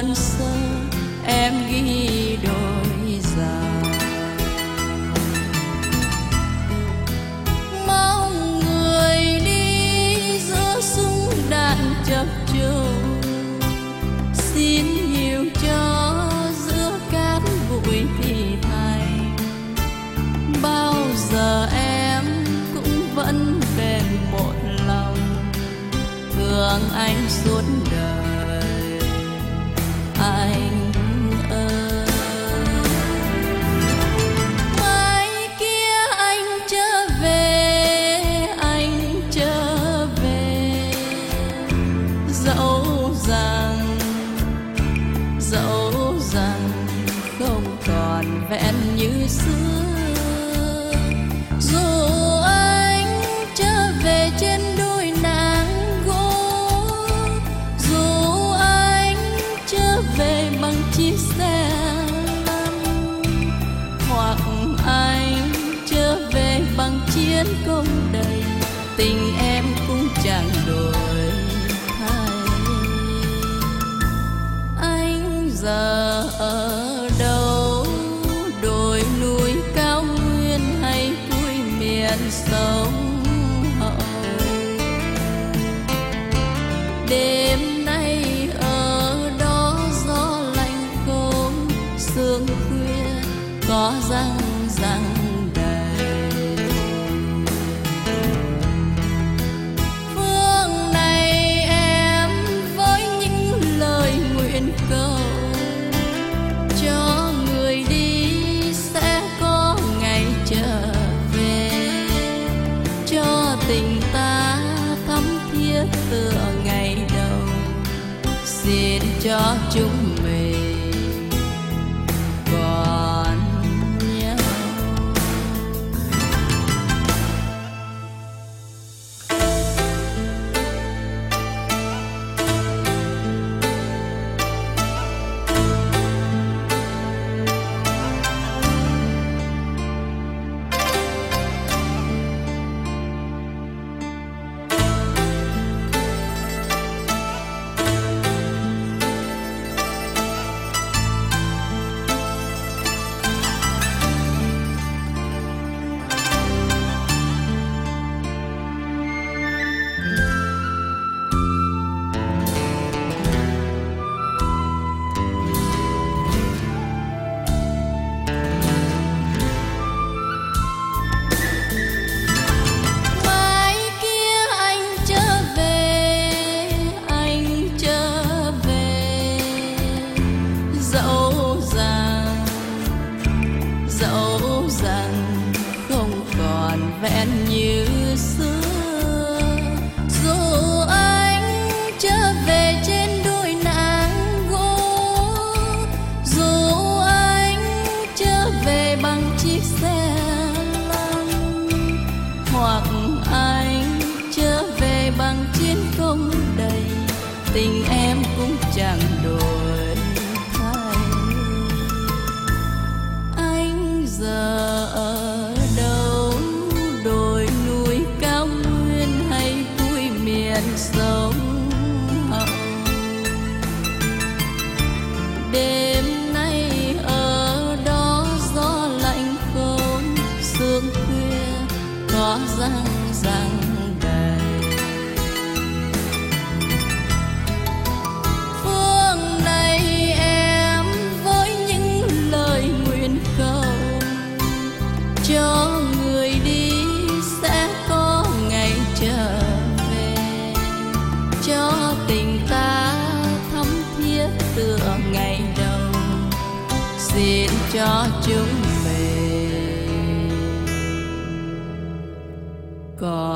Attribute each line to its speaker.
Speaker 1: đơn sơ em ghi đôi dòng. Mong người đi giữa súng đạn chập trùng, xin hiểu cho giữa cát bụi thì thành. Bao giờ em cũng vẫn bền một lòng, thương anh suốt đời anh ơi. Mai kia anh trở về, anh trở về, dẫu rằng không còn vẹn như xưa. Dù anh trở về trên đôi nắng gỗ, dù anh trở về bằng chiếc xe lăn, hoặc anh trở về bằng chiến công đầy, tình em cũng chẳng đổi thay. Anh giờ ở đâu, đồi núi cao nguyên hay cuối miền sông Hậu? Đêm nay ở đó gió lạnh không, sương khuya có răng đầy. Phương này em với những lời nguyện cầu, cho người đi sẽ có ngày trở về, cho tình ta thắm thiết tựa ngày đầu. Xin cho chúng mình còn nhau. Dẫu rằng không còn vẹn như xưa, dù anh trở về trên đôi nắng gỗ, dù anh trở về bằng chiếc xe lăn, hoặc anh trở về bằng chiến công đầy, tình em cũng chẳng đổi thay. Anh giờ ở đâu, đồi núi cao nguyên hay cuối miền sông Hậu? Đêm nay ở đó gió lạnh không, sương khuya có răng đầy. Phương này em với những lời nguyện cầu, cho người đi sẽ có ngày trở về, cho tình ta thắm thiết tựa ngày đầu. Xin cho chúng mình còn